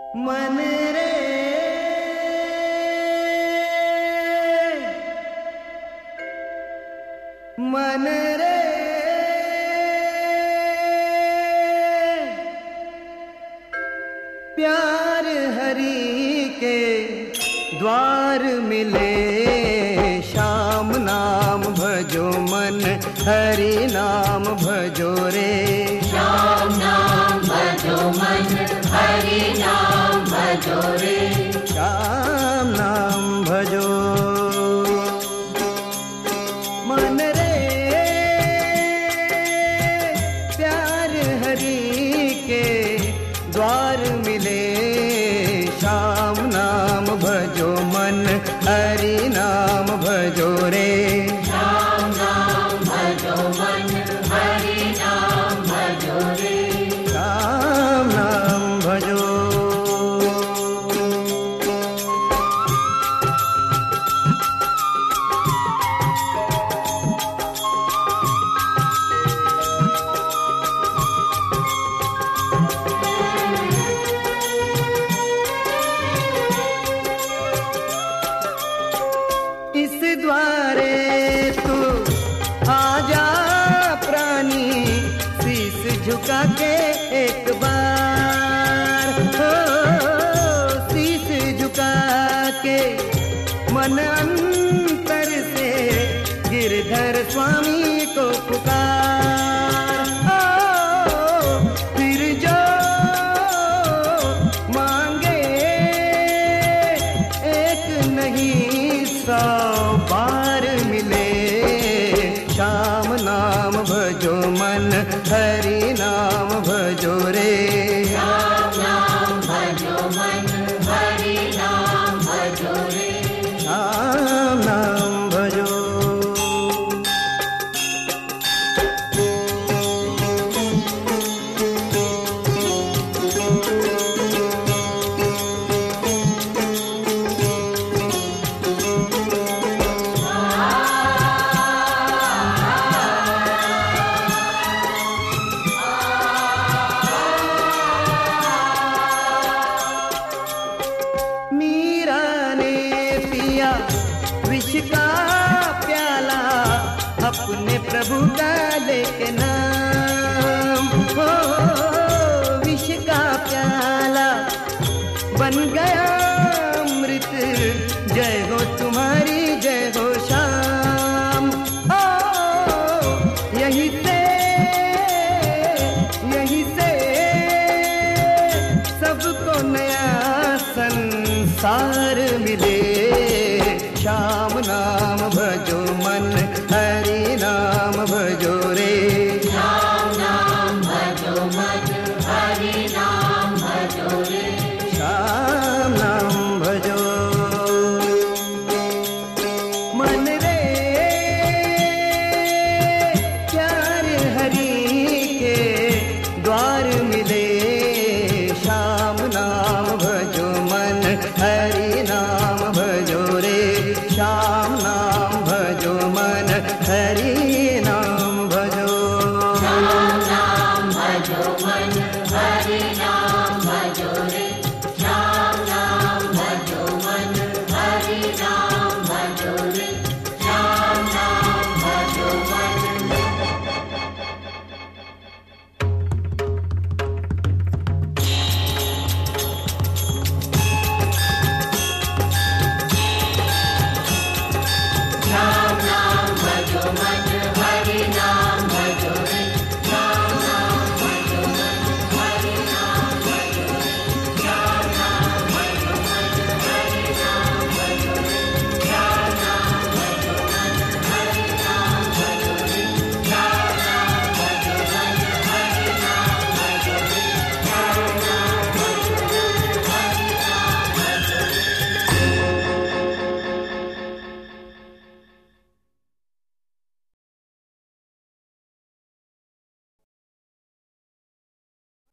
मन रे मन रे प्यार हरि के द्वार मिले, श्याम नाम भजो मन हरि नाम भजो रे। श्याम नाम भजो मन हरि नाम भजो रे। श्याम नाम भजो मन रे प्यार हरि के द्वार मिले, श्याम नाम भजो मन हरि नाम भजो रे। श्याम नाम भजो मन हरि नाम भजो रे। श्याम नाम भजो इस द्वारे तू आजा प्राणी, शीस झुका के एक बार हो, शीस झुका के मन अंतर से गिरधर स्वामी को पुकार। फिर जो मांगे एक नहीं 100 बार मिले, श्याम नाम भजो मन हरि नाम भजो रे। श्याम नाम भजो मन हरि नाम भजो रे। श्याम नाम भजो मीरा ने पिया विष का प्याला, अपने प्रभु का लेके नाम हो, विष का प्याला बन गया अमृत। जय हो तुम्हारी जय हो श्याम। यही से सबको नया संसार मिले, श्याम नाम भजो मन हरि नाम भजो रे। श्याम नाम भजो मन हरि नाम भजो रे। श्याम नाम भजो मन रे प्यार हरि के द्वार मिले, श्याम नाम भजो मन हरि नाम भजो रे। श्याम नाम भजो मन हरि नाम भजो। श्याम नाम भजो मन हरि नाम